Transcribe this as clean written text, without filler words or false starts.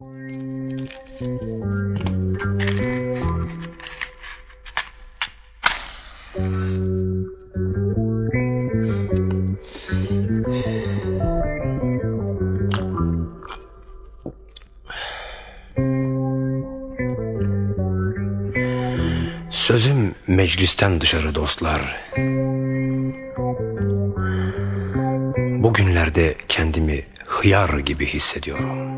Sözüm meclisten dışarı dostlar. Bugünlerde kendimi hıyar gibi hissediyorum.